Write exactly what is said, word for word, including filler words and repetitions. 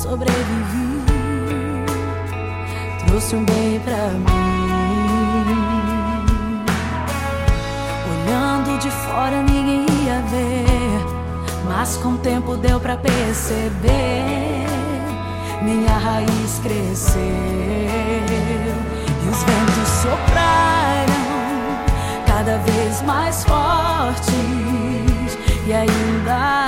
sobrevivi, trouxe um bem pra mim. Olhando de fora ninguém ia ver, mas com o tempo deu pra perceber. Minha raiz cresceu e os ventos sopraram cada vez mais fortes, e ainda